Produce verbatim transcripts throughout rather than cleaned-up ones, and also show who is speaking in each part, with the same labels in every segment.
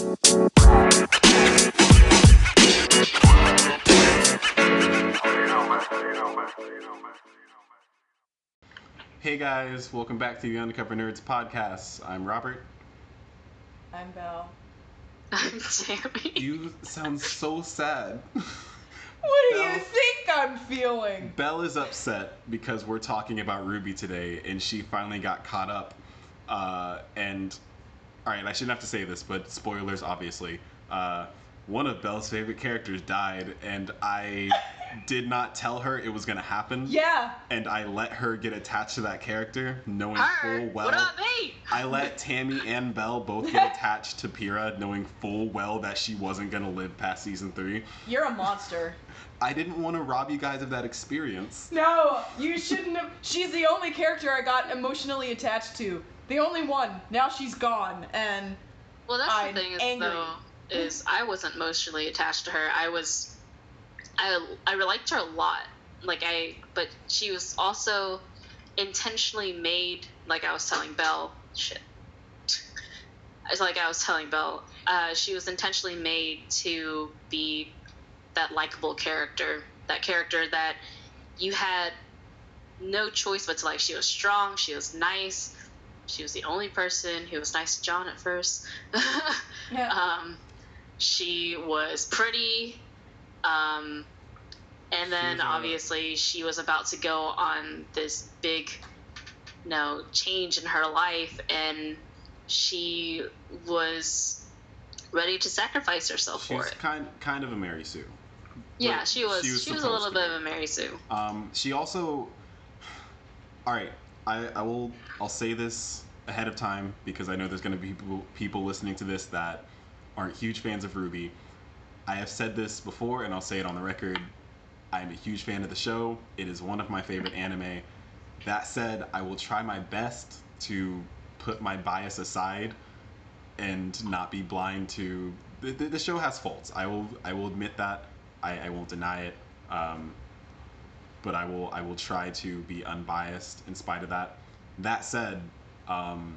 Speaker 1: Hey guys, welcome back to the Undercover Nerds podcast. I'm Robert.
Speaker 2: I'm Belle.
Speaker 3: I'm Tammy.
Speaker 1: You sound so sad.
Speaker 2: What do
Speaker 1: Belle,
Speaker 2: you think I'm feeling?
Speaker 1: Belle is upset because we're talking about Ruby today and she finally got caught up. Uh, and, alright, I shouldn't have to say this, but spoilers obviously. Uh, one of Belle's favorite characters died and I did not tell her it was going to happen.
Speaker 2: Yeah.
Speaker 1: And I let her get attached to that character, knowing
Speaker 3: Her?
Speaker 1: full well.
Speaker 3: What about me?
Speaker 1: I let Tammy and Belle both get attached to Pyrrha, knowing full well that she wasn't gonna live past season three.
Speaker 2: You're a monster.
Speaker 1: I didn't want to rob you guys of that experience.
Speaker 2: No, you shouldn't have. She's the only character I got emotionally attached to. The only one. Now she's gone, and
Speaker 3: Well, that's
Speaker 2: I'm
Speaker 3: the thing is
Speaker 2: angry.
Speaker 3: though, is I wasn't emotionally attached to her. I was, I I liked her a lot. Like I, but she was also intentionally made. Like I was telling Belle, shit. It's like I was telling Belle, uh, she was intentionally made to be that likable character, that character that you had no choice but to like. She was strong, she was nice, she was the only person who was nice to John at first.
Speaker 2: yeah.
Speaker 3: um, she was pretty, um, and then
Speaker 1: was, uh,
Speaker 3: obviously she was about to go on this big, you know, change in her life, and she was ready to sacrifice herself
Speaker 1: She's
Speaker 3: for it.
Speaker 1: kind kind of a Mary Sue.
Speaker 3: Yeah,
Speaker 1: But
Speaker 3: she was. She was,
Speaker 1: she
Speaker 3: a
Speaker 1: was
Speaker 3: little
Speaker 1: supposed
Speaker 3: bit
Speaker 1: to
Speaker 3: of a Mary Sue.
Speaker 1: be. Um, she also. All right, I, I will. I'll say this ahead of time because I know there's going to be people, people listening to this that aren't huge fans of Ruby. I have said this before, and I'll say it on the record. I'm a huge fan of the show. It is one of my favorite anime. That said, I will try my best to put my bias aside and not be blind to the, the, the show has faults. I will I will admit that. I, I won't deny it. Um, but I will I will try to be unbiased in spite of that. That said, um,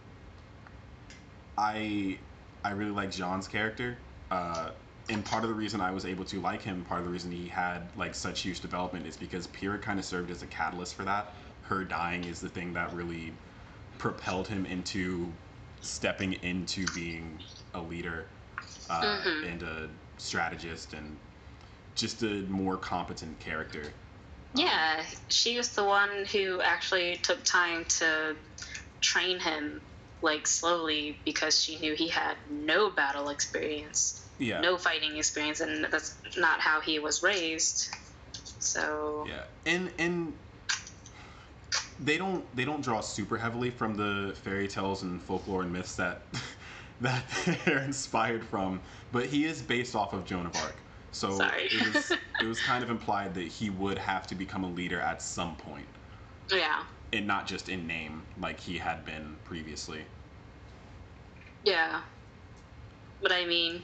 Speaker 1: I I really like Jean's character. Uh, and part of the reason I was able to like him, part of the reason he had like such huge development is because Pyrrha kind of served as a catalyst for that. Her dying is the thing that really propelled him into stepping into being a leader uh,
Speaker 3: Mm-hmm.
Speaker 1: and a strategist and just a more competent character.
Speaker 3: Yeah, she was the one who actually took time to train him, like slowly, because she knew he had no battle experience,
Speaker 1: Yeah.
Speaker 3: no fighting experience, and that's not how he was raised. So
Speaker 1: Yeah, and and they don't they don't draw super heavily from the fairy tales and folklore and myths that that they're inspired from, but he is based off of Joan of Arc. So
Speaker 3: Sorry.
Speaker 1: it was it was kind of implied that he would have to become a leader at some point,
Speaker 3: yeah,
Speaker 1: and not just in name like he had been previously.
Speaker 3: yeah. But I mean,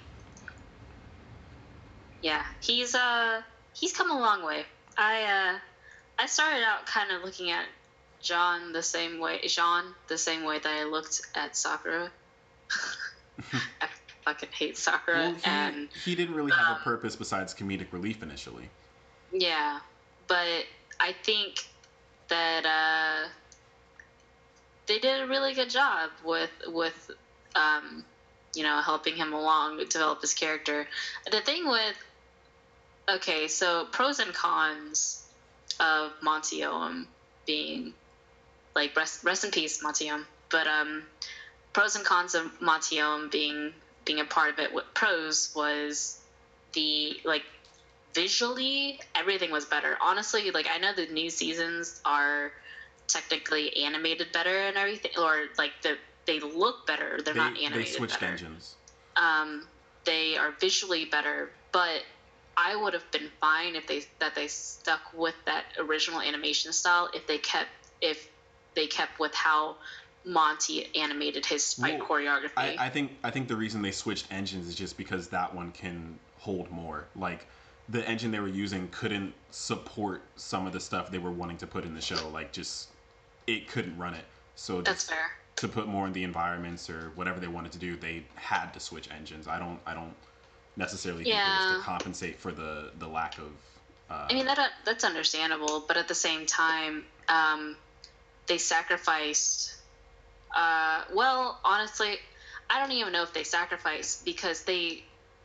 Speaker 3: yeah, he's uh he's come a long way. I uh I started out kind of looking at John the same way, Jean the same way that I looked at Sakura. I fucking hate Sakura,
Speaker 1: Well, he,
Speaker 3: and
Speaker 1: he didn't really have
Speaker 3: um,
Speaker 1: a purpose besides comedic relief initially.
Speaker 3: yeah, but I think that uh, they did a really good job with with um, you know, helping him along develop his character. The thing with okay, so pros and cons of Monty Oum being like rest rest in peace, Monty Oum. But um, pros and cons of Monty Oum being being a part of it. What pros was the like visually everything was better. Honestly, like I know the new seasons are technically animated better and everything, or like the they look better. They're
Speaker 1: They,
Speaker 3: not
Speaker 1: they
Speaker 3: animated
Speaker 1: switched
Speaker 3: better.
Speaker 1: engines.
Speaker 3: Um, they are visually better, but I would have been fine if they that they stuck with that original animation style if they kept if they kept with how Monty animated his fight
Speaker 1: Well,
Speaker 3: choreography.
Speaker 1: I, I think I think the reason they switched engines is just because that one can hold more. Like the engine they were using couldn't support some of the stuff they were wanting to put in the show. Like just it couldn't run it. So
Speaker 3: That's
Speaker 1: just,
Speaker 3: fair.
Speaker 1: to put more in the environments or whatever they wanted to do, they had to switch engines. I don't I don't necessarily think it was
Speaker 3: Yeah.
Speaker 1: to compensate for the the lack of. Uh,
Speaker 3: I mean that that's understandable, but at the same time, um, they sacrificed. Uh, well, honestly, I don't even know if they sacrificed because they.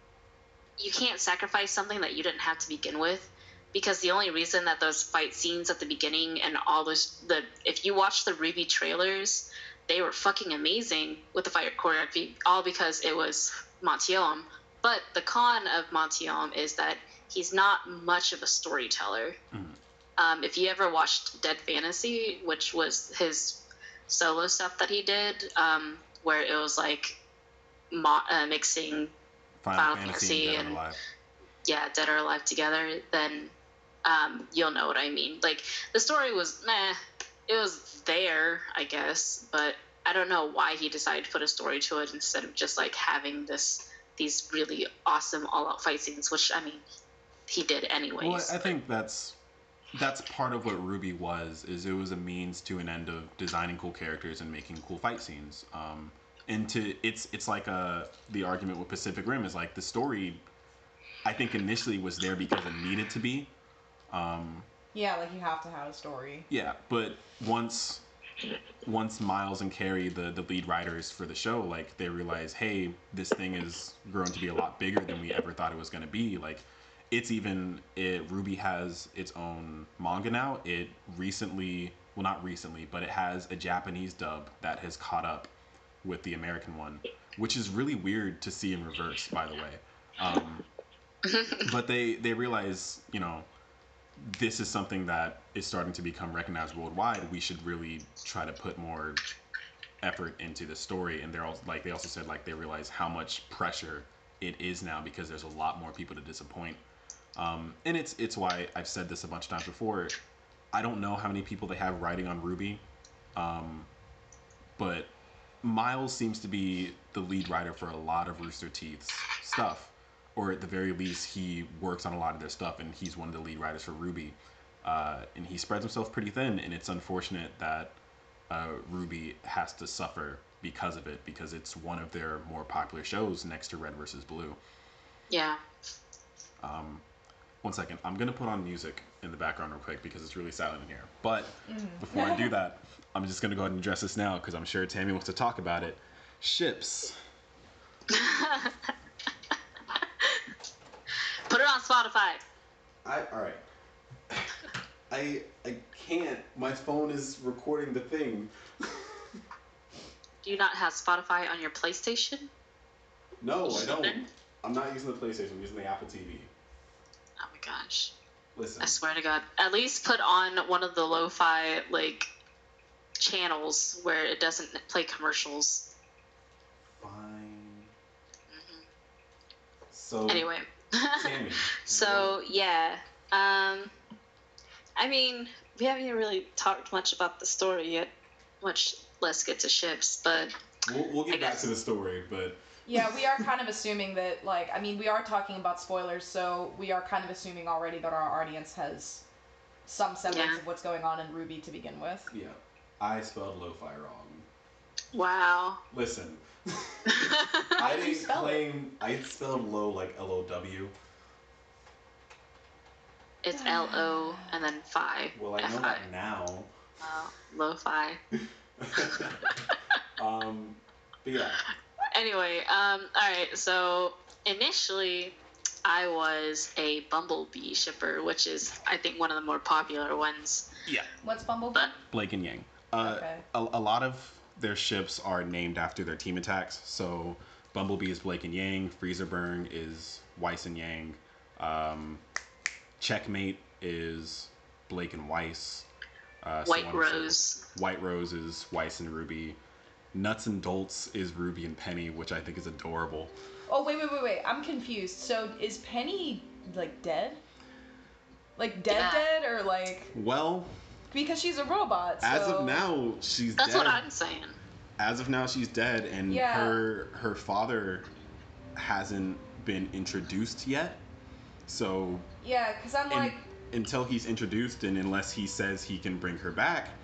Speaker 3: You can't sacrifice something that you didn't have to begin with, because the only reason that those fight scenes at the beginning and all those the if you watch the Ruby trailers, they were fucking amazing with the fight choreography, all because it was Montiel. But the con of Montiel is that he's not much of a storyteller.
Speaker 1: mm,
Speaker 3: Um, if you ever watched Dead Fantasy, which was his solo stuff that he did, um, where it was like mo- uh, mixing
Speaker 1: Final,
Speaker 3: Final
Speaker 1: Fantasy,
Speaker 3: Fantasy
Speaker 1: and Dead or
Speaker 3: and-
Speaker 1: Alive.
Speaker 3: yeah, Dead or Alive together, then um, you'll know what I mean. Like, the story was meh. It was there, I guess, but I don't know why he decided to put a story to it instead of just like having this these really awesome all-out fight scenes, which I mean, he did anyways.
Speaker 1: Well, I think that's that's part of what Ruby was. Is it was a means to an end of designing cool characters and making cool fight scenes. Um, and to it's it's like a the argument with Pacific Rim is like the story. I think initially was there because it needed to be. Um,
Speaker 2: Yeah, like you have to have a story.
Speaker 1: yeah, but once once Miles and Carrie, the the lead writers for the show, like they realize, hey, this thing is grown to be a lot bigger than we ever thought it was going to be. Like, it's even it Ruby has its own manga now. It recently, well, not recently, but it has a Japanese dub that has caught up with the American one, which is really weird to see in reverse, by the way. Um, but they they realize, you know, this is something that is starting to become recognized worldwide. We should really try to put more effort into the story. And they're also like they also said like they realize how much pressure it is now because there's a lot more people to disappoint. Um, and it's it's why I've said this a bunch of times before. I don't know how many people they have writing on Ruby, um, but Miles seems to be the lead writer for a lot of Rooster Teeth's stuff. Or at the very least, he works on a lot of their stuff, and he's one of the lead writers for Ruby. Uh, and he spreads himself pretty thin, and it's unfortunate that uh, Ruby has to suffer because of it, because it's one of their more popular shows next to Red versus Blue.
Speaker 3: Yeah.
Speaker 1: Um, one second, I'm gonna put on music in the background real quick because it's really silent in here. But before I do that, I'm just gonna go ahead and address this now because I'm sure Tammy wants to talk about it. Ships.
Speaker 3: Put it on Spotify.
Speaker 1: I all right. I I can't. My phone is recording the thing.
Speaker 3: Do you not have Spotify on your PlayStation?
Speaker 1: No, I don't. I'm not using the PlayStation. I'm using the Apple T V.
Speaker 3: Oh my gosh.
Speaker 1: Listen.
Speaker 3: I swear to God. At least put on one of the lo-fi, like, channels where it doesn't play commercials.
Speaker 1: Fine.
Speaker 3: Mm-hmm.
Speaker 1: So.
Speaker 3: Anyway.
Speaker 1: Tammy.
Speaker 3: So, yeah. Um, I mean, we haven't even really talked much about the story yet. Much less get to ships, but...
Speaker 1: We'll, we'll get
Speaker 3: I
Speaker 1: back
Speaker 3: guess.
Speaker 1: to the story, but.
Speaker 2: Yeah, we are kind of assuming that, like, I mean, we are talking about spoilers, so we are kind of assuming already that our audience has some semblance
Speaker 3: Yeah.
Speaker 2: of what's going on in Ruby to begin with.
Speaker 1: Yeah. I spelled lo-fi wrong.
Speaker 3: Wow.
Speaker 1: Listen.
Speaker 2: How
Speaker 1: I
Speaker 2: did you
Speaker 1: didn't
Speaker 2: spell it?
Speaker 1: claim. I spelled low like L O W.
Speaker 3: It's L O and then fi.
Speaker 1: Well, I know
Speaker 3: F I.
Speaker 1: that now.
Speaker 3: Wow. Lo-fi.
Speaker 1: um, but yeah.
Speaker 3: Anyway, um, alright, so initially I was a Bumblebee shipper, which is, I think, one of the more popular ones.
Speaker 1: Yeah.
Speaker 2: What's Bumblebee?
Speaker 3: But,
Speaker 1: Blake and Yang. Uh,
Speaker 2: Okay.
Speaker 1: a, a lot of their ships are named after their team attacks. So Bumblebee is Blake and Yang. Freezerburn is Weiss and Yang. Um, Checkmate is Blake and Weiss. Uh, so
Speaker 3: White
Speaker 1: on and so
Speaker 3: Rose.
Speaker 1: forth. White Rose is Weiss and Ruby. Nuts and Dolts is Ruby and Penny, which I think is adorable.
Speaker 2: Oh, wait, wait, wait, wait. I'm confused. So is Penny, like, dead? Like, dead,
Speaker 3: Yeah.
Speaker 2: dead? Or, like...
Speaker 1: Well,
Speaker 2: Because she's a robot, so...
Speaker 1: as of now, she's
Speaker 3: That's
Speaker 1: dead.
Speaker 3: what I'm saying.
Speaker 1: As of now, she's dead, and
Speaker 2: Yeah.
Speaker 1: her her father hasn't been introduced yet. So
Speaker 2: Yeah, because I'm
Speaker 1: in-
Speaker 2: like...
Speaker 1: until he's introduced, and unless he says he can bring her back,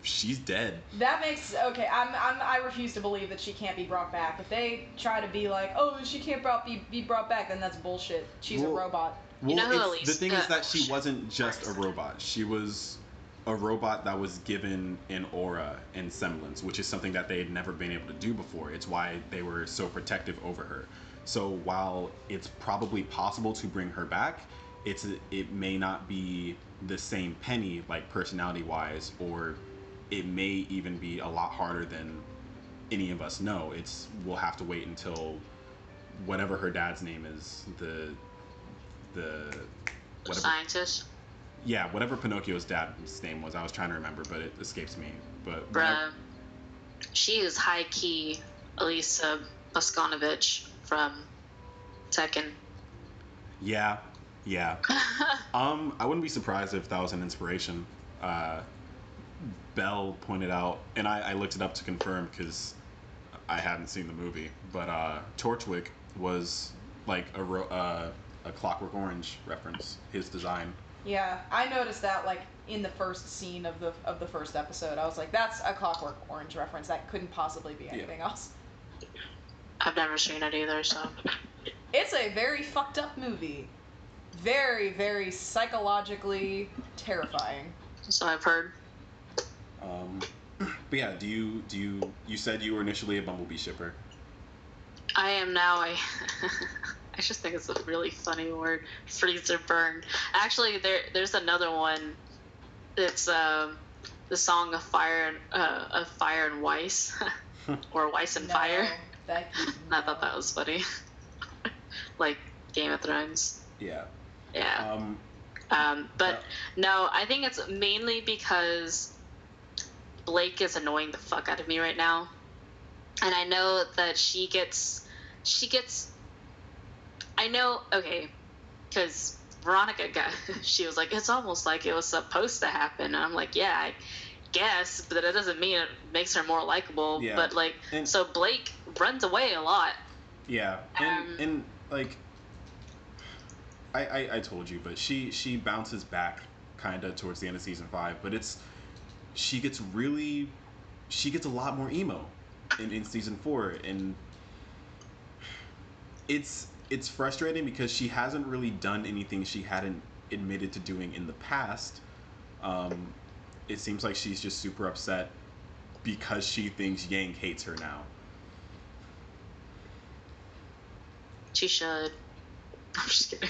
Speaker 1: she's dead.
Speaker 2: That makes okay. I'm, I'm I refuse to believe that she can't be brought back. If they try to be like, oh, she can't brought be be brought back, then that's bullshit. She's
Speaker 1: Well,
Speaker 2: a robot.
Speaker 1: Well,
Speaker 3: You know who
Speaker 1: it's,
Speaker 3: Elise-
Speaker 1: the thing
Speaker 3: uh,
Speaker 1: is that she
Speaker 3: shit.
Speaker 1: wasn't just a
Speaker 3: Sorry.
Speaker 1: robot. She was a robot that was given an aura and semblance, which is something that they had never been able to do before. It's why they were so protective over her. So while it's probably possible to bring her back, it's it may not be the same Penny, like personality wise, or it may even be a lot harder than any of us know. It's we'll have to wait until whatever her dad's name is, the the whatever
Speaker 3: Scientist.
Speaker 1: yeah, whatever Pinocchio's dad's name was. I was trying to remember, but it escapes me. But
Speaker 3: Bruh.
Speaker 1: whenever-
Speaker 3: She is high key Elisa Boskanovich from Tekken.
Speaker 1: yeah, yeah. Um, I wouldn't be surprised if that was an inspiration. Uh, Bell pointed out, and I, I looked it up to confirm because I hadn't seen the movie. But uh, Torchwick was like a ro- uh, a Clockwork Orange reference. His design.
Speaker 2: Yeah, I noticed that like in the first scene of the of the first episode. I was like, that's a Clockwork Orange reference. That couldn't possibly be anything else.
Speaker 3: I've never seen it either, so.
Speaker 2: It's a very fucked up movie. Very, very psychologically terrifying.
Speaker 3: So I've heard.
Speaker 1: Um, but yeah, do you do you you said you were initially a Bumblebee shipper?
Speaker 3: I am now a. I just think it's a really funny word. Freezer burn. Actually, there there's another one. It's um, the song of fire and uh, of fire and Weiss, or Weiss and
Speaker 2: No,
Speaker 3: Fire.
Speaker 2: That,
Speaker 3: I thought that was funny. Like Game of Thrones.
Speaker 1: Yeah.
Speaker 3: Yeah.
Speaker 1: Um,
Speaker 3: Um, but
Speaker 1: uh,
Speaker 3: no, I think it's mainly because Blake is annoying the fuck out of me right now, and I know that she gets, she gets. I know, okay, because Veronica got, she was like, it's almost like it was supposed to happen, and I'm like, yeah, I guess, but that doesn't mean it makes her more likable.
Speaker 1: Yeah.
Speaker 3: But like,
Speaker 1: And-
Speaker 3: so Blake runs away a lot.
Speaker 1: yeah, and
Speaker 3: Um,
Speaker 1: and like, I, I I told you, but she she bounces back kind of towards the end of season five, but it's she gets really she gets a lot more emo in, in season four, and it's it's frustrating because she hasn't really done anything she hadn't admitted to doing in the past. Um, it seems like she's just super upset because she thinks Yang hates her now.
Speaker 3: She should. I'm just kidding.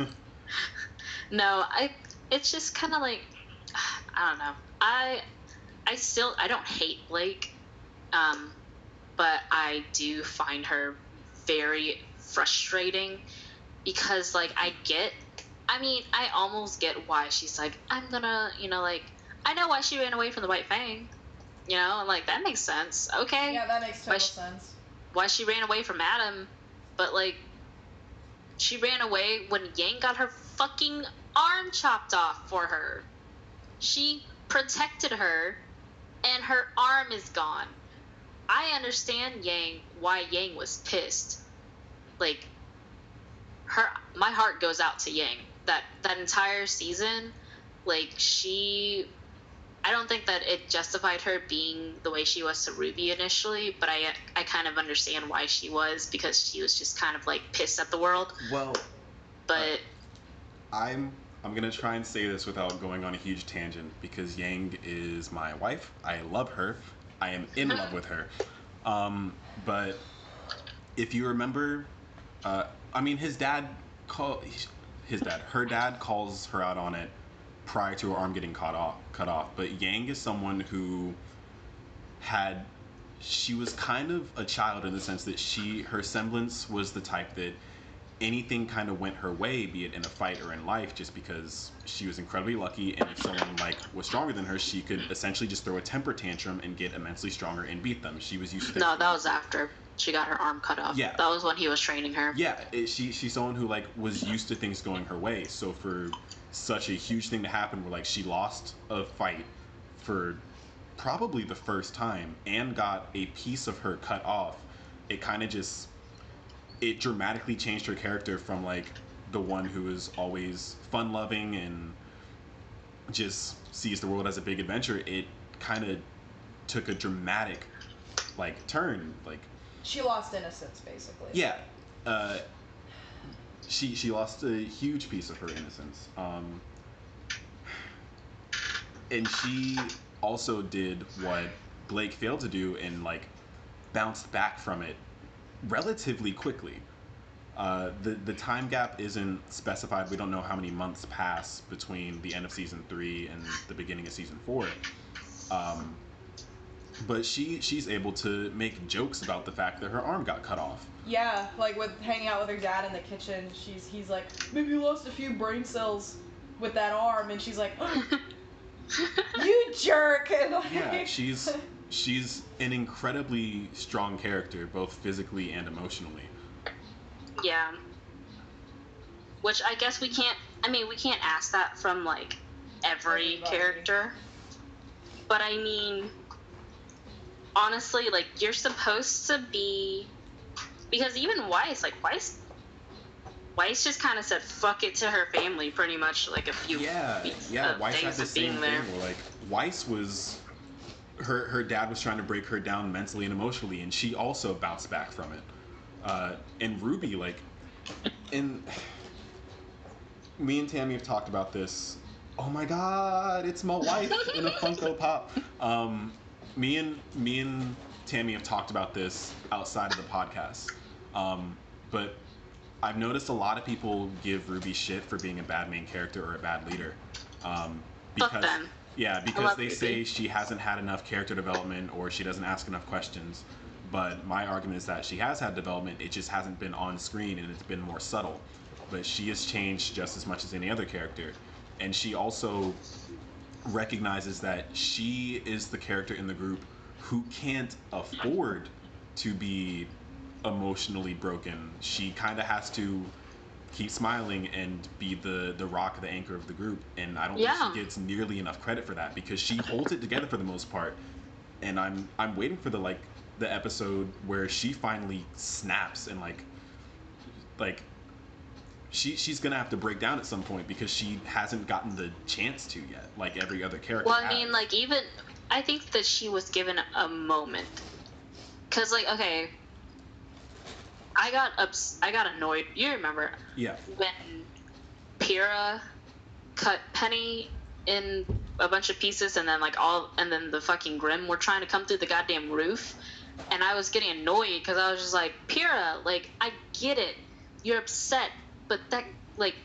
Speaker 3: No, I. It's just kind of like, I don't know. I, I still I don't hate Blake, um, but I do find her very frustrating because like I get. I mean, I almost get why she's like, I'm gonna, you know, like I know why she ran away from the White Fang. You know, and like that makes sense. Okay.
Speaker 2: Yeah, that makes total
Speaker 3: Why she-
Speaker 2: sense.
Speaker 3: Why she ran away from Adam, but like she ran away when Yang got her fucking arm chopped off for her. She protected her and her arm is gone. I understand Yang why Yang was pissed. Like her my heart goes out to Yang. That that entire season, like she I don't think that it justified her being the way she was to Ruby initially, but I I kind of understand why she was because she was just kind of like pissed at the world.
Speaker 1: Well,
Speaker 3: But
Speaker 1: I'm I'm gonna try and say this without going on a huge tangent because Yang is my wife. I love her. I am in love with her. Um, but if you remember, uh, I mean, his dad call his dad, her dad calls her out on it prior to her arm getting cut off. Cut off. But Yang is someone who had she was kind of a child in the sense that she her semblance was the type that anything kind of went her way, be it in a fight or in life, just because she was incredibly lucky, and if someone like was stronger than her, she could essentially just throw a temper tantrum and get immensely stronger and beat them. She was used to
Speaker 3: no, that was after she got her arm cut off.
Speaker 1: Yeah.
Speaker 3: That was when he was training her.
Speaker 1: yeah, it, she she's someone who like was used to things going her way. So for such a huge thing to happen, where like she lost a fight for probably the first time and got a piece of her cut off, it kind of just it dramatically changed her character from like the one who is always fun loving and just sees the world as a big adventure. It kind of took a dramatic like turn. Like
Speaker 2: She lost innocence, basically.
Speaker 1: yeah, uh, she she lost a huge piece of her innocence. Um, and she also did what Blake failed to do and like bounced back from it relatively quickly. Uh, the the time gap isn't specified. We don't know how many months pass between the end of season three and the beginning of season four. Um, but she she's able to make jokes about the fact that her arm got cut off.
Speaker 2: Yeah, like with hanging out with her dad in the kitchen, she's he's like, maybe you lost a few brain cells with that arm, and she's like, oh, you jerk. And like,
Speaker 1: Yeah, she's she's an incredibly strong character, both physically and emotionally.
Speaker 3: Yeah. Which I guess we can't, I mean, we can't ask that from, like, every
Speaker 2: Everybody.
Speaker 3: character. But I mean, honestly, like, you're supposed to be, because even Weiss, like, Weiss, Weiss just kind of said fuck it to her family pretty much, like, a few
Speaker 1: Yeah,
Speaker 3: weeks
Speaker 1: yeah.
Speaker 3: of
Speaker 1: Weiss had
Speaker 3: days
Speaker 1: the
Speaker 3: of
Speaker 1: same
Speaker 3: being
Speaker 1: thing
Speaker 3: there.
Speaker 1: where like Weiss was, her her dad was trying to break her down mentally and emotionally, and she also bounced back from it. Uh, and Ruby, like, and me and Tammy have talked about this. Oh my God, it's my wife in a Funko Pop. Um, me and me and Tammy have talked about this outside of the podcast, um, but I've noticed a lot of people give Ruby shit for being a bad main character or a bad leader. Um,
Speaker 3: Fuck
Speaker 1: because
Speaker 3: them.
Speaker 1: yeah, because
Speaker 3: love
Speaker 1: they
Speaker 3: Ruby.
Speaker 1: say she hasn't had enough character development or she doesn't ask enough questions. But my argument is that she has had development, it just hasn't been on screen and it's been more subtle. But she has changed just as much as any other character. And she also recognizes that she is the character in the group who can't afford to be emotionally broken. She kind of has to keep smiling and be the the rock, the anchor of the group. And I don't
Speaker 3: Yeah.
Speaker 1: think she gets nearly enough credit for that because she holds it together for the most part. And I'm I'm waiting for the like the episode where she finally snaps and like like she she's gonna have to break down at some point because she hasn't gotten the chance to yet, like every other character.
Speaker 3: Well, I
Speaker 1: has.
Speaker 3: mean, like, even, I think that she was given a moment. Because, like, okay, I got ups- I got annoyed. You remember
Speaker 1: yeah,
Speaker 3: when Pyrrha cut Penny in a bunch of pieces, and then like all, and then the fucking Grimm were trying to come through the goddamn roof, and I was getting annoyed because I was just like, Pyrrha, like, I get it, you're upset, but that like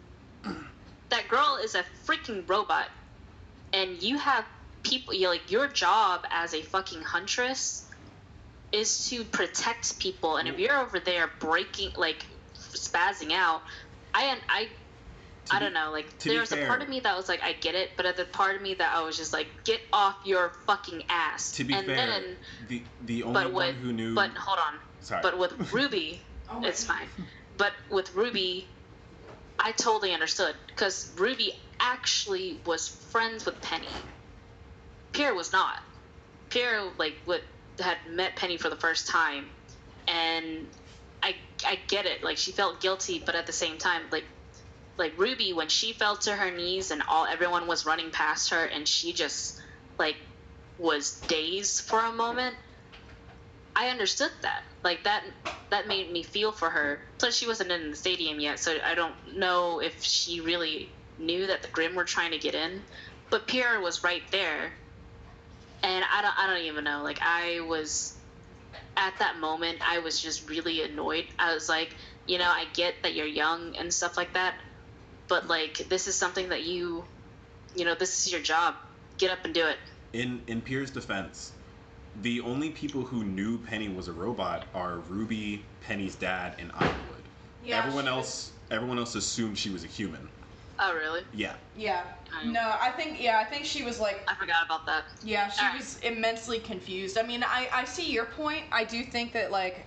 Speaker 3: that girl is a freaking robot, and you have people. You like your job as a fucking huntress is to protect people, and if you're over there breaking, like, spazzing out, I I
Speaker 1: To
Speaker 3: I
Speaker 1: be-
Speaker 3: don't know, like,
Speaker 1: to be
Speaker 3: there was a part
Speaker 1: fair-
Speaker 3: of me that was like, I get it, but at the part of me that I was just like, get off your fucking ass.
Speaker 1: to be
Speaker 3: and
Speaker 1: fair,
Speaker 3: then,
Speaker 1: the the only
Speaker 3: but
Speaker 1: one
Speaker 3: with,
Speaker 1: who knew.
Speaker 3: but hold on,
Speaker 1: Sorry.
Speaker 3: but with Ruby,
Speaker 2: Oh,
Speaker 3: it's
Speaker 2: wait.
Speaker 3: fine. But with Ruby, I totally understood, because Ruby actually was friends with Penny. Pierre was not. Pierre, like, what had met Penny for the first time, and I I get it. Like, she felt guilty, but at the same time, like, like Ruby, when she fell to her knees and all everyone was running past her, and she just like was dazed for a moment, I understood that. Like, that that made me feel for her. Plus, she wasn't in the stadium yet, so I don't know if she really knew that the Grimm were trying to get in. But Pierre was right there, and I don't I don't even know. Like, I was at that moment, I was just really annoyed. I was like, you know, I get that you're young and stuff like that, but like, this is something that you, you know, this is your job. Get up and do it.
Speaker 1: In in Pierre's defense, the only people who knew Penny was a robot are Ruby, Penny's dad, and Ironwood.
Speaker 2: Yeah,
Speaker 1: everyone
Speaker 2: she
Speaker 1: else everyone else assumed she was a human.
Speaker 3: Oh, really?
Speaker 1: Yeah.
Speaker 2: Yeah.
Speaker 3: Mm.
Speaker 2: No, I think yeah, I think she was like
Speaker 3: I forgot about that.
Speaker 2: yeah, she
Speaker 3: Alright.
Speaker 2: was immensely confused. I mean, I I see your point. I do think that like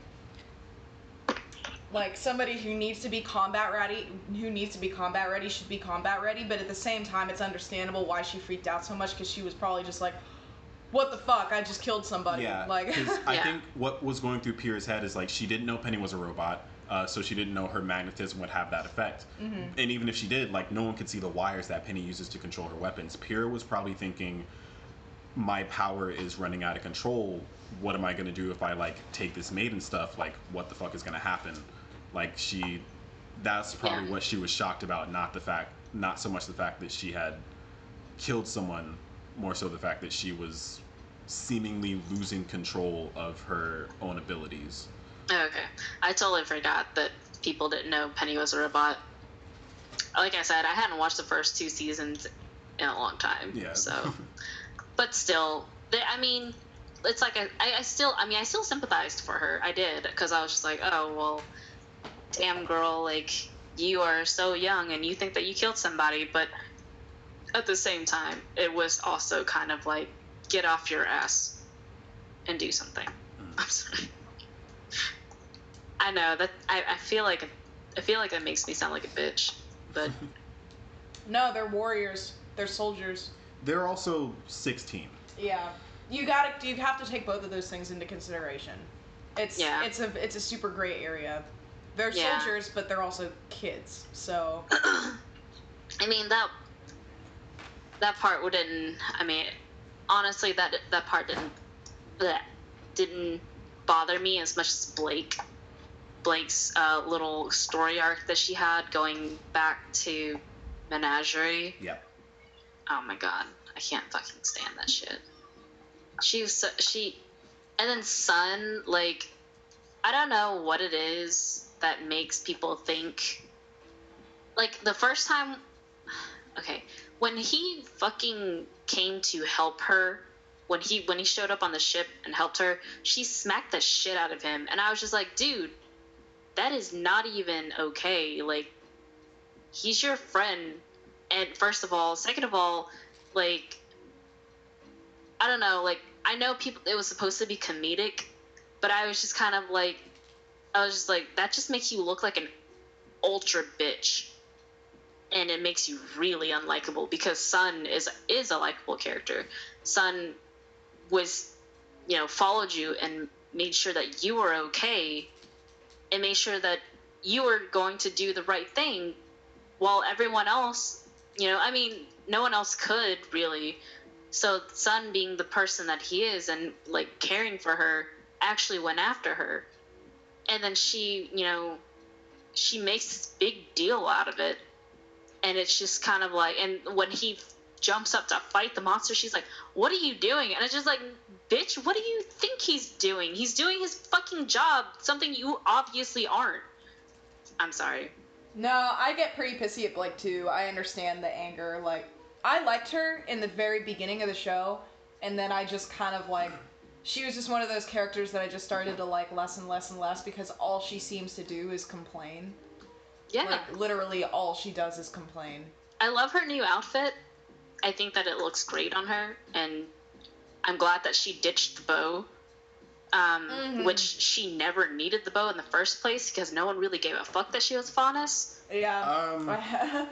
Speaker 2: like somebody who needs to be combat ready, who needs to be combat ready should be combat ready, but at the same time it's understandable why she freaked out so much cuz she was probably just like what the fuck? I just killed somebody.
Speaker 1: Yeah,
Speaker 2: Like
Speaker 1: 'cause I
Speaker 3: Yeah.
Speaker 1: think what was going through Pierre's head is like she didn't know Penny was a robot, uh, so she didn't know her magnetism would have that effect.
Speaker 2: Mhm.
Speaker 1: And even if she did, like no one could see the wires that Penny uses to control her weapons. Pierre was probably thinking, my power is running out of control. What am I gonna do if I like take this maiden stuff? Like, what the fuck is gonna happen? Like, she, that's probably
Speaker 3: Yeah.
Speaker 1: what she was shocked about. Not the fact, not so much the fact that she had killed someone, more so the fact that she was seemingly losing control of her own abilities.
Speaker 3: Okay. I totally forgot that people didn't know Penny was a robot. Like I said, I hadn't watched the first two seasons in a long time.
Speaker 1: Yeah.
Speaker 3: So, but still, they, I mean, it's like I, I, I still, I mean, I still sympathized for her. I did, because I was just like, oh well, damn girl, like you are so young and you think that you killed somebody, but at the same time, it was also kind of like, get off your ass and do something.
Speaker 1: Mm.
Speaker 3: I'm sorry. I know that I, I feel like I feel like that makes me sound like a bitch, but
Speaker 2: No, they're warriors. They're soldiers.
Speaker 1: They're also sixteen.
Speaker 2: Yeah. You gotta. You have to take both of those things into consideration. It's
Speaker 3: Yeah.
Speaker 2: it's a it's a super gray area. They're
Speaker 3: Yeah.
Speaker 2: soldiers, but they're also kids. So
Speaker 3: I mean that that part didn't. I mean, honestly, that that part didn't that didn't bother me as much as Blake. Blake's uh, little story arc that she had going back to Menagerie.
Speaker 1: Yeah.
Speaker 3: Oh my god, I can't fucking stand that shit. She was so, she, and then Sun, like, I don't know what it is that makes people think. Like the first time, okay, when he fucking came to help her, when he when he showed up on the ship and helped her, she smacked the shit out of him, and I was just like, dude, that is not even okay. Like, he's your friend, and first of all, second of all, like, I don't know, like, I know people, it was supposed to be comedic, but I was just kind of like, I was just like, that just makes you look like an ultra bitch, and it makes you really unlikable, because Sun is is a likable character. Sun was, you know, followed you and made sure that you were okay, and made sure that you were going to do the right thing, while everyone else, you know, I mean, no one else could really. So Sun, being the person that he is and like caring for her, actually went after her, and then she, you know, she makes this big deal out of it, and it's just kind of like, and when he jumps up to fight the monster, she's like, what are you doing? And it's just like, bitch, what do you think he's doing? He's doing his fucking job, something you obviously aren't. I'm sorry.
Speaker 2: no, I get pretty pissy at Blake too. I understand the anger. Like, I liked her in the very beginning of the show, and then I just kind of like, she was just one of those characters that I just started to like less and less and less, because all she seems to do is complain.
Speaker 3: Yeah.
Speaker 2: Like, literally all she does is complain.
Speaker 3: I love her new outfit. I think that it looks great on her, and I'm glad that she ditched the bow, um,
Speaker 2: Mhm.
Speaker 3: which she never needed the bow in the first place, because no one really gave a fuck that she was Faunus.
Speaker 2: Yeah.
Speaker 1: Um,
Speaker 2: I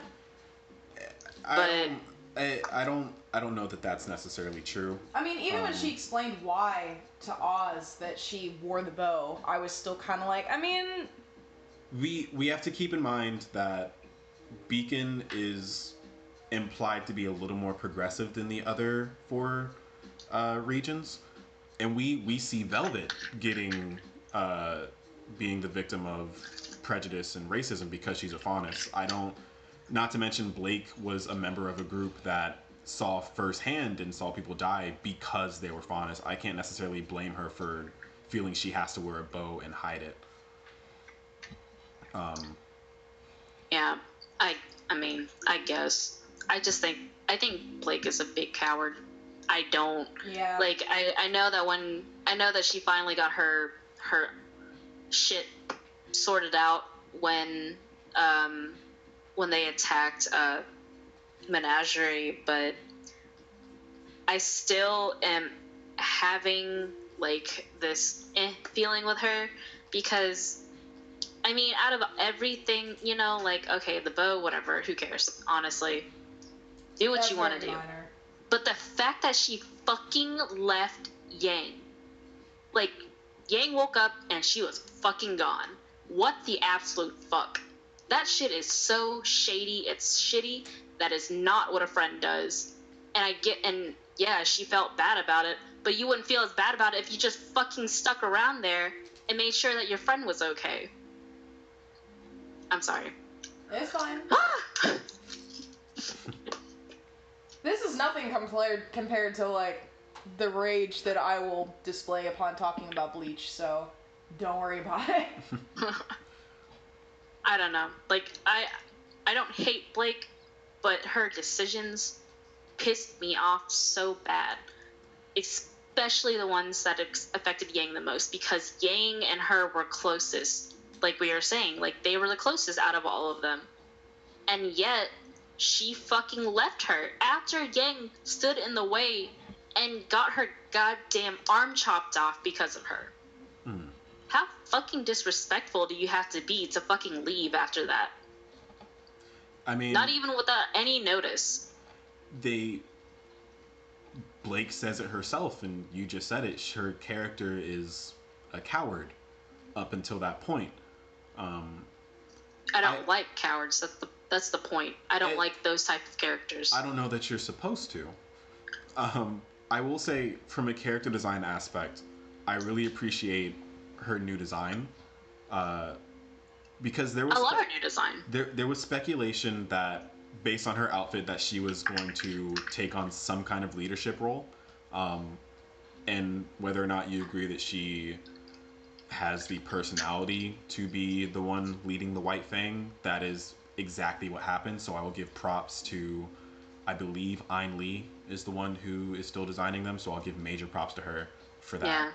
Speaker 1: I,
Speaker 3: But-
Speaker 1: don't, I, I don't I don't know that that's necessarily true.
Speaker 2: mean, even when
Speaker 1: Um,
Speaker 2: she explained why to Oz that she wore the bow, I was still kind of like, I mean,
Speaker 1: We we have to keep in mind that Beacon is implied to be a little more progressive than the other four uh, regions, and we we see Velvet getting uh, being the victim of prejudice and racism because she's a Faunus. I don't. Not to mention Blake was a member of a group that saw firsthand and saw people die because they were Faunus. I can't necessarily blame her for feeling she has to wear a bow and hide it. Um,
Speaker 3: Yeah, I, I mean, I guess. I just think, I think Blake is a big coward. I don't,
Speaker 2: yeah.
Speaker 3: like, I, I know that when, I know that she finally got her, her shit sorted out when, um, when they attacked, uh, Menagerie, but I still am having, like, this eh feeling with her, because, I mean, out of everything, you know, like, okay, the bow, whatever, who cares, honestly. Do what
Speaker 2: That's
Speaker 3: you want to
Speaker 2: very
Speaker 3: do.
Speaker 2: minor.
Speaker 3: But the fact that she fucking left Yang. Like, Yang woke up and she was fucking gone. What the absolute fuck? That shit is so shady, it's shitty. That is not what a friend does. And I get, and yeah, she felt bad about it, but you wouldn't feel as bad about it if you just fucking stuck around there and made sure that your friend was okay. I'm sorry.
Speaker 2: It's fine. This is nothing compared compared to like the rage that I will display upon talking about Bleach, so don't worry about it.
Speaker 3: I don't know. Like, I I don't hate Blake, but her decisions pissed me off so bad. Especially the ones that ex- affected Yang the most, because Yang and her were closest. Like we were saying, like they were the closest out of all of them. And yet, she fucking left her after Yang stood in the way and got her goddamn arm chopped off because of her.
Speaker 1: Mm.
Speaker 3: How fucking disrespectful do you have to be to fucking leave after that?
Speaker 1: I mean,
Speaker 3: not even without any notice.
Speaker 1: They Blake says it herself, and you just said it. Her character is a coward up until that point. Um,
Speaker 3: I don't
Speaker 1: I,
Speaker 3: like cowards. That's the that's the point. I don't
Speaker 1: it,
Speaker 3: like those type of characters.
Speaker 1: I don't know that you're supposed to. Um, I will say, from a character design aspect, I really appreciate her new design. Uh, because there was
Speaker 3: I love
Speaker 1: spe-
Speaker 3: her new design.
Speaker 1: There, there was speculation that, based on her outfit, that she was going to take on some kind of leadership role. Um, and whether or not you agree that she has the personality to be the one leading the White Fang, that is exactly what happened. So I will give props to, I believe Ayn Lee is the one who is still designing them. So I'll give major props to her for that.
Speaker 3: Yeah.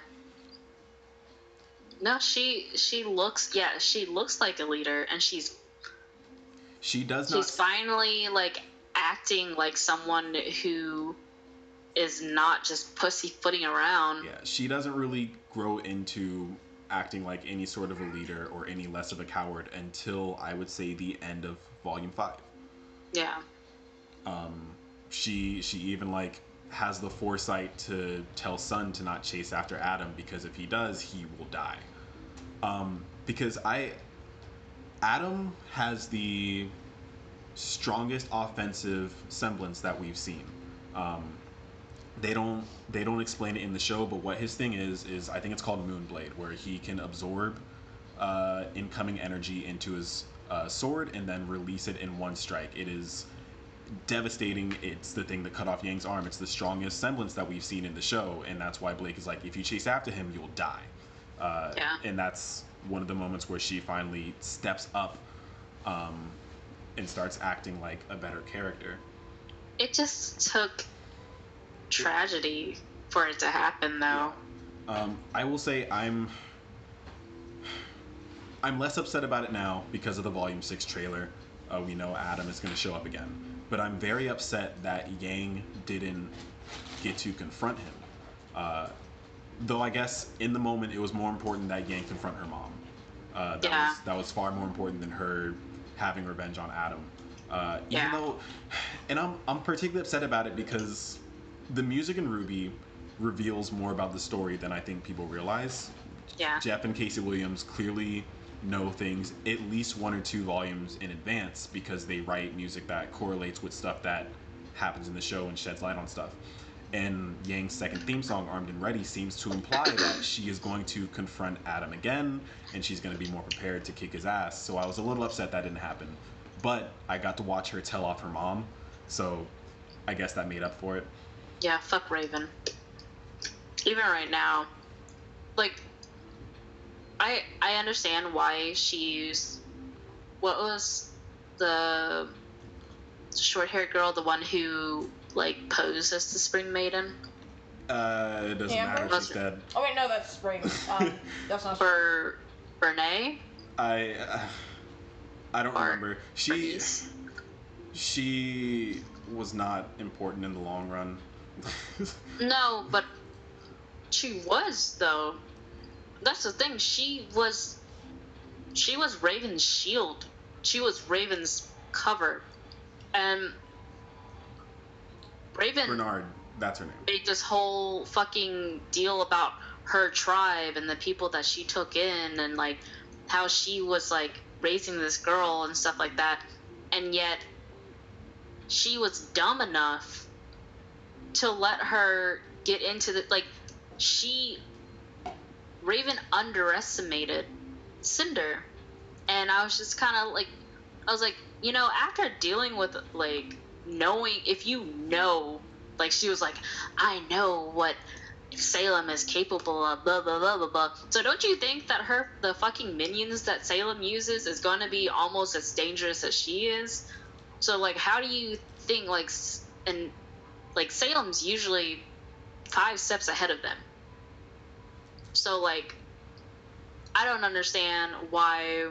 Speaker 3: No, she she looks yeah she looks like a leader, and she's
Speaker 1: she does not.
Speaker 3: She's finally like acting like someone who is not just pussyfooting around.
Speaker 1: Yeah, she doesn't really grow into acting like any sort of a leader or any less of a coward until, I would say, the end of volume five.
Speaker 3: Yeah.
Speaker 1: Um, she she even like has the foresight to tell Sun to not chase after Adam, because if he does, he will die. Um, because I Adam has the strongest offensive semblance that we've seen. Um, they don't they don't explain it in the show, but what his thing is is I think it's called Moonblade, where he can absorb uh, incoming energy into his uh, sword and then release it in one strike. It is devastating. It's the thing that cut off Yang's arm. It's the strongest semblance that we've seen in the show, and that's why Blake is like, if you chase after him, you'll die. Uh,
Speaker 3: yeah.
Speaker 1: And that's one of the moments where she finally steps up um, and starts acting like a better character.
Speaker 3: It just took tragedy for it to happen, though.
Speaker 1: Yeah. Um, I will say I'm I'm less upset about it now because of the Volume six trailer. Uh, we know Adam is going to show up again. But I'm very upset that Yang didn't get to confront him. Uh, though I guess in the moment it was more important that Yang confront her mom. Uh, that,
Speaker 3: yeah.
Speaker 1: was, that was far more important than her having revenge on Adam. Uh, even
Speaker 3: yeah.
Speaker 1: though, and I'm, I'm particularly upset about it because the music in RWBY reveals more about the story than I think people realize.
Speaker 3: Yeah.
Speaker 1: Jeff and Casey Williams clearly know things at least one or two volumes in advance, because they write music that correlates with stuff that happens in the show and sheds light on stuff. And Yang's second theme song, Armed and Ready, seems to imply that she is going to confront Adam again, and she's going to be more prepared to kick his ass. So I was a little upset that didn't happen. But I got to watch her tell off her mom, so I guess that made up for it.
Speaker 3: Yeah, fuck Raven. Even right now, like, I I understand why she used, what was the short-haired girl, the one who like posed as the Spring Maiden?
Speaker 1: Uh, it doesn't
Speaker 2: Amber?
Speaker 1: matter. She's dead.
Speaker 2: Oh wait, no, that's Spring. Um, that's not.
Speaker 3: Ber Bernay?
Speaker 1: I uh, I don't
Speaker 3: Or
Speaker 1: remember. She
Speaker 3: Bernice?
Speaker 1: she was not important in the long run.
Speaker 3: No, but she was though. That's the thing. She was. She was Raven's shield. She was Raven's cover, and Raven
Speaker 1: Bernard, that's her name.
Speaker 3: made this whole fucking deal about her tribe and the people that she took in, and like how she was like raising this girl and stuff like that, and yet she was dumb enough to let her get into the like she Raven underestimated Cinder, and I was just kind of like I was like, you know, after dealing with like knowing if you know like she was like, I know what Salem is capable of, blah blah blah blah blah. So don't you think that her the fucking minions that Salem uses is going to be almost as dangerous as she is? So like, how do you think like and like Salem's usually five steps ahead of them? So like, I don't understand why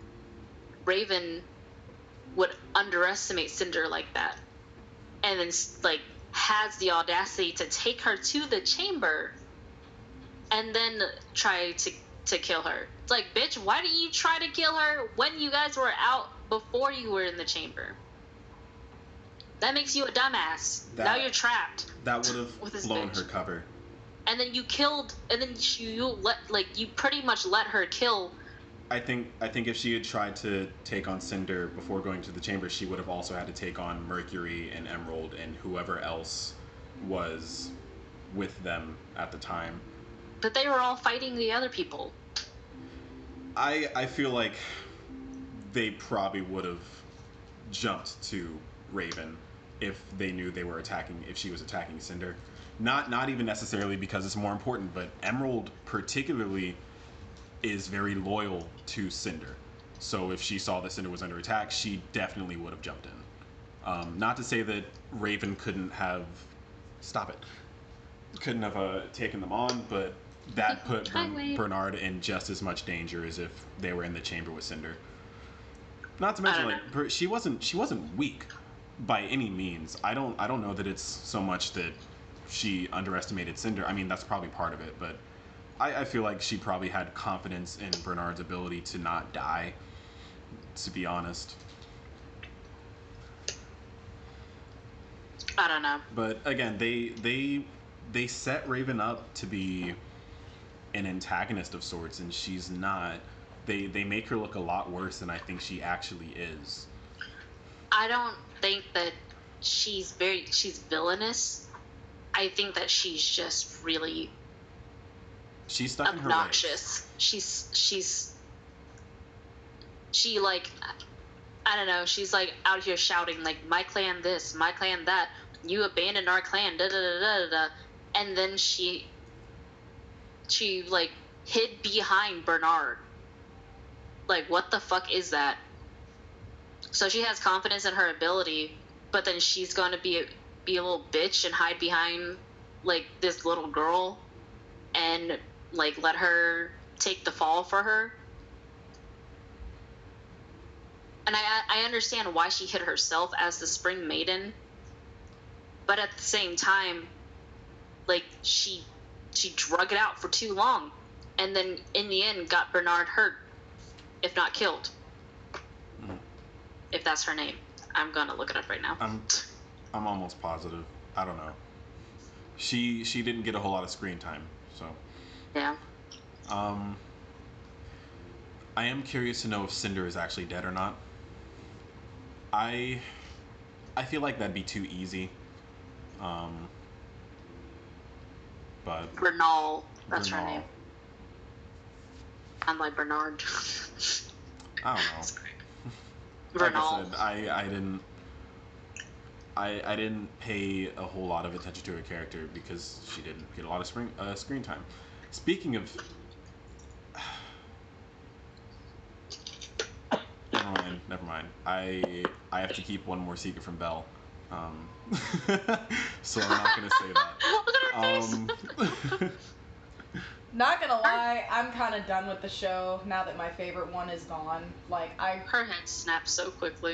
Speaker 3: Raven would underestimate Cinder like that, and then like has the audacity to take her to the chamber and then try to to kill her. It's like, bitch, why didn't you try to kill her when you guys were out before you were in the chamber? That makes you a dumbass.
Speaker 1: That,
Speaker 3: now you're trapped.
Speaker 1: That would have blown
Speaker 3: bitch.
Speaker 1: her cover.
Speaker 3: And then you killed, and then you, you let like you pretty much let her kill.
Speaker 1: I think I think if she had tried to take on Cinder before going to the chamber, she would have also had to take on Mercury and Emerald and whoever else was with them at the time.
Speaker 3: But they were all fighting the other people.
Speaker 1: I I feel like they probably would have jumped to Raven if they knew they were attacking, if she was attacking Cinder. Not not even necessarily because it's more important, but Emerald particularly is very loyal to Cinder. So if she saw that Cinder was under attack, she definitely would have jumped in. Um, not to say that Raven couldn't have... Stop it. Couldn't have uh, taken them on, but that put Bern- Bernard in just as much danger as if they were in the chamber with Cinder. Not to mention, like, know. she wasn't she wasn't weak by any means. I don't I don't know that it's so much that she underestimated Cinder. I mean, that's probably part of it, but I, I feel like she probably had confidence in Bernard's ability to not die, to be honest.
Speaker 3: I don't know.
Speaker 1: But again, they they they set Raven up to be an antagonist of sorts, and she's not. They they make her look a lot worse than I think she actually is.
Speaker 3: I don't think that she's very she's villainous. I think that she's just really
Speaker 1: she's stuck
Speaker 3: obnoxious.
Speaker 1: In her ways.
Speaker 3: She's she's she like I don't know. She's like out here shouting like, my clan this, my clan that. You abandoned our clan, da da da da da. And then she she like hid behind Bernard. Like, what the fuck is that? So she has confidence in her ability, but then she's going to be a, be a little bitch and hide behind like this little girl and like let her take the fall for her. And I I understand why she hid herself as the Spring Maiden, but at the same time, like she she drug it out for too long, and then in the end got Bernard hurt, if not killed. Mm. If that's her name, I'm gonna look it up right now.
Speaker 1: I'm I'm almost positive. I don't know. She she didn't get a whole lot of screen time, so.
Speaker 3: Yeah.
Speaker 1: Um. I am curious to know if Cinder is actually dead or not. I I feel like that'd be too easy. Um. But.
Speaker 3: Bernal, that's
Speaker 1: Bernal.
Speaker 3: her name. I'm like Bernard.
Speaker 1: I don't know. Like I said, I, I didn't I I didn't pay a whole lot of attention to her character because she didn't get a lot of screen uh, screen time. Speaking of, never mind, never mind. I I have to keep one more secret from Belle, um, so I'm not gonna say that.
Speaker 3: Look at her face.
Speaker 1: Um,
Speaker 2: Not gonna lie, I'm kind of done with the show now that my favorite one is gone. Like, I...
Speaker 3: Her head snapped so quickly.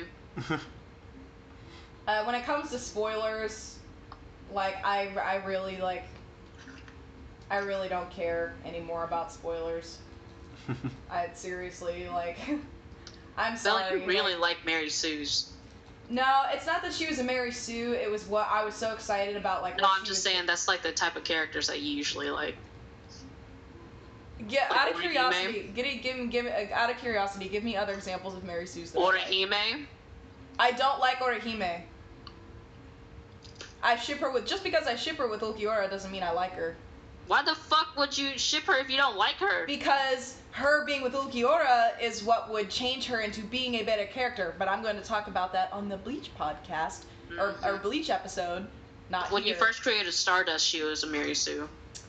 Speaker 2: uh, when it comes to spoilers, like, I, I really, like... I really don't care anymore about spoilers. I seriously, like... I'm sorry.
Speaker 3: Bella, you really
Speaker 2: like,
Speaker 3: like Mary Sue's.
Speaker 2: No, it's not that she was a Mary Sue. It was what I was so excited about, like...
Speaker 3: No,
Speaker 2: what
Speaker 3: I'm
Speaker 2: she
Speaker 3: just
Speaker 2: was...
Speaker 3: saying that's like the type of characters I usually like.
Speaker 2: Yeah,
Speaker 3: like
Speaker 2: out of
Speaker 3: Orihime?
Speaker 2: curiosity, give me, give me, give me, uh, out of curiosity, give me other examples of Mary Sue's that
Speaker 3: Orihime?
Speaker 2: I like. I don't like Orihime. I ship her with, just because I ship her with Ulquiorra doesn't mean I like her.
Speaker 3: Why the fuck would you ship her if you don't like her?
Speaker 2: Because her being with Ulquiorra is what would change her into being a better character. But I'm going to talk about that on the Bleach podcast, mm-hmm. or, or Bleach episode, not
Speaker 3: When
Speaker 2: here.
Speaker 3: you first created Stardust, she was a Mary Sue.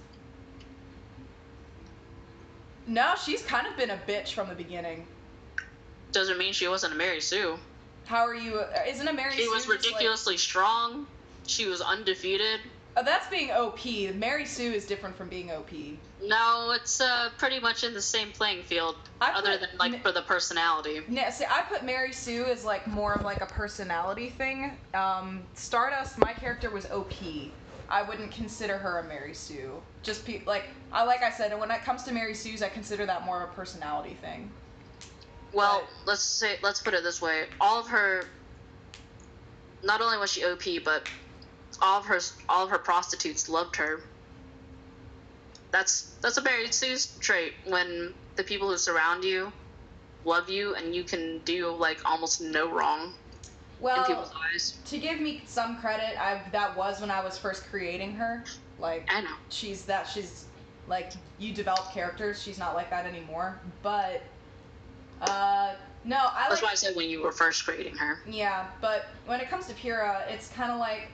Speaker 2: No, she's kind of been a bitch from the beginning.
Speaker 3: Doesn't mean she wasn't a Mary Sue.
Speaker 2: How are you? Isn't a Mary Sue?
Speaker 3: She was ridiculously like... strong. She was undefeated.
Speaker 2: Oh, that's being O P. Mary Sue is different from being O P.
Speaker 3: No, it's uh, pretty much in the same playing field, I other put, than like for the personality.
Speaker 2: Yeah, see, I put Mary Sue as like more of like a personality thing. Um, Stardust, my character was O P. I wouldn't consider her a Mary Sue. Just pe- like I like I said, and when it comes to Mary Sue's, I consider that more of a personality thing.
Speaker 3: Well, but, let's say let's put it this way: all of her, not only was she O P, but all of her all of her prostitutes loved her. That's that's a Mary Sue's trait, when the people who surround you love you and you can do like almost no wrong
Speaker 2: well,
Speaker 3: in people's eyes.
Speaker 2: To give me some credit, I that was when I was first creating her. Like
Speaker 3: I know.
Speaker 2: She's that she's like you develop characters, she's not like that anymore. But uh no, I
Speaker 3: That's
Speaker 2: like,
Speaker 3: why I said when you were first creating her.
Speaker 2: Yeah, but when it comes to Pyrrha, it's kinda like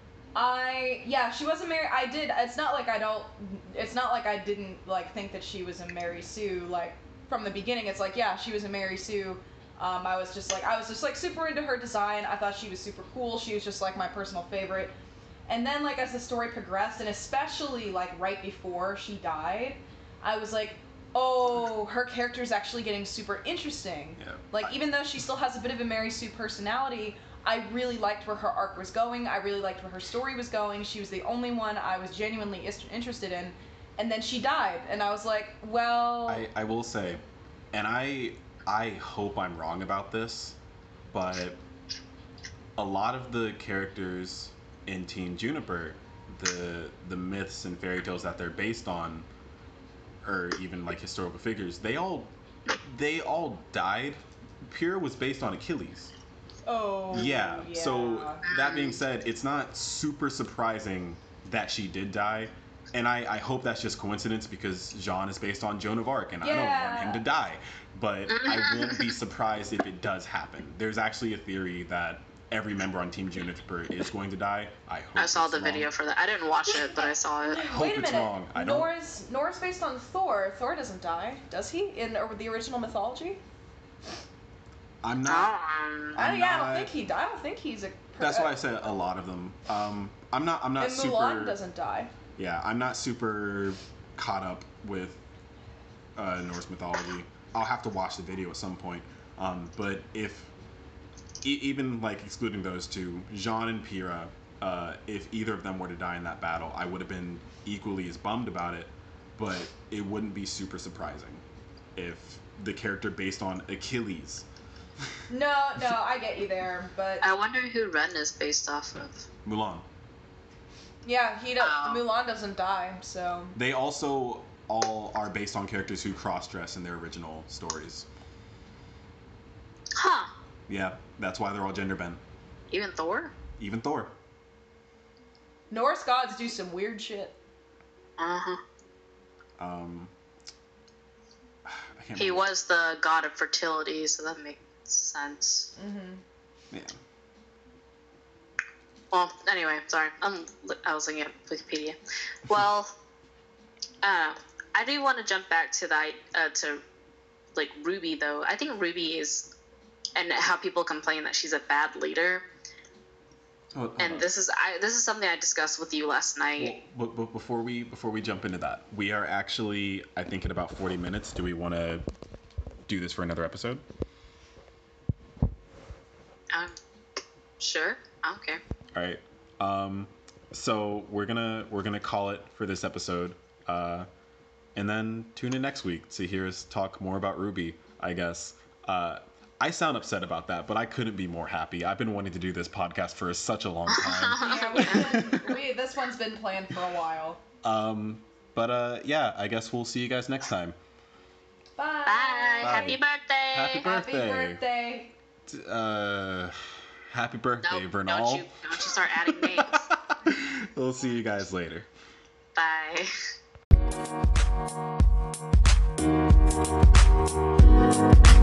Speaker 2: I yeah she wasn't Mary I did it's not like I don't it's not like I didn't like think that she was a Mary Sue like from the beginning. It's like yeah she was a Mary Sue. um, I was just like I was just like super into her design. I thought she was super cool. She was just like my personal favorite. And then like as the story progressed, and especially like right before she died, I was like, oh, her character's actually getting super interesting.
Speaker 1: Yeah.
Speaker 2: Like
Speaker 1: I,
Speaker 2: even though she still has a bit of a Mary Sue personality, I really liked where her arc was going. I really liked where her story was going. She was the only one I was genuinely is- interested in. And then she died, and I was like, well...
Speaker 1: I, I will say, and I I hope I'm wrong about this, but a lot of the characters in Team Juniper, the the myths and fairy tales that they're based on, or even like historical figures, they all they all died. Pyrrha was based on Achilles.
Speaker 2: Oh,
Speaker 1: yeah.
Speaker 2: yeah.
Speaker 1: So that being said, it's not super surprising that she did die, and I, I hope that's just coincidence because Jean is based on Joan of Arc, and
Speaker 2: yeah.
Speaker 1: I don't want him to die. But I won't be surprised if it does happen. There's actually a theory that every member on Team Juniper is going to die. I hope.
Speaker 3: I saw
Speaker 1: it's
Speaker 3: the
Speaker 1: wrong.
Speaker 3: video for that. I didn't watch it, but I saw it.
Speaker 1: I hope
Speaker 2: Wait a
Speaker 1: it's
Speaker 2: minute.
Speaker 1: wrong. I don't.
Speaker 2: Nor's Nor's based on Thor. Thor doesn't die, does he? In or the original mythology?
Speaker 1: I'm not.
Speaker 3: Um,
Speaker 2: I,
Speaker 1: I'm
Speaker 2: yeah, I
Speaker 1: not-
Speaker 2: don't think he. I don't think he's a.
Speaker 1: That's why I said a lot of them. Um, I'm not. I'm not
Speaker 2: And
Speaker 1: super.
Speaker 2: Mulan doesn't die.
Speaker 1: Yeah, I'm not super caught up with uh, Norse mythology. I'll have to watch the video at some point. Um, but if e- even like excluding those two, Jean and Pyrrha, uh, if either of them were to die in that battle, I would have been equally as bummed about it. But it wouldn't be super surprising if the character based on Achilles.
Speaker 2: No, no, I get you there, but
Speaker 3: I wonder who Ren is based off of.
Speaker 1: Mulan.
Speaker 2: yeah, he does.
Speaker 3: Oh.
Speaker 2: Mulan doesn't die, so
Speaker 1: They also all are based on characters who cross-dress in their original stories.
Speaker 3: Huh.
Speaker 1: Yeah, that's why they're all gender bent.
Speaker 3: Even Thor?
Speaker 1: Even Thor.
Speaker 2: Norse gods do some weird shit.
Speaker 3: Uh-huh.
Speaker 1: Um, I can't
Speaker 3: He
Speaker 1: remember.
Speaker 3: was the god of fertility, so that makes sense.
Speaker 2: Mm-hmm.
Speaker 1: Yeah.
Speaker 3: Well, anyway, sorry. I'm, I was looking at Wikipedia. Well, uh, I do want to jump back to that, uh, to, like, Ruby, though. I think Ruby is, and how people complain that she's a bad leader.
Speaker 1: Hold- hold
Speaker 3: And
Speaker 1: on.
Speaker 3: this is I this is something I discussed with you last night.
Speaker 1: Well, but, but before we before we jump into that, we are actually I think in about forty minutes. Do we want to do this for another episode?
Speaker 3: Um, sure, I don't care.
Speaker 1: All right. Um, so we're gonna we're gonna call it for this episode, uh, and then tune in next week to hear us talk more about Ruby. I guess. Uh, I sound upset about that, but I couldn't be more happy. I've been wanting to do this podcast for such a long time.
Speaker 2: Yeah, we've been, we, this one's been planned for a while.
Speaker 1: um, but uh, yeah, I guess we'll see you guys next time.
Speaker 2: Bye.
Speaker 3: Bye. Happy birthday.
Speaker 1: Happy
Speaker 2: Happy
Speaker 1: birthday.
Speaker 2: birthday.
Speaker 1: Uh, happy birthday,
Speaker 3: No,
Speaker 1: Vernal.
Speaker 3: don't you don't you start adding names.
Speaker 1: We'll see you guys later.
Speaker 3: Bye.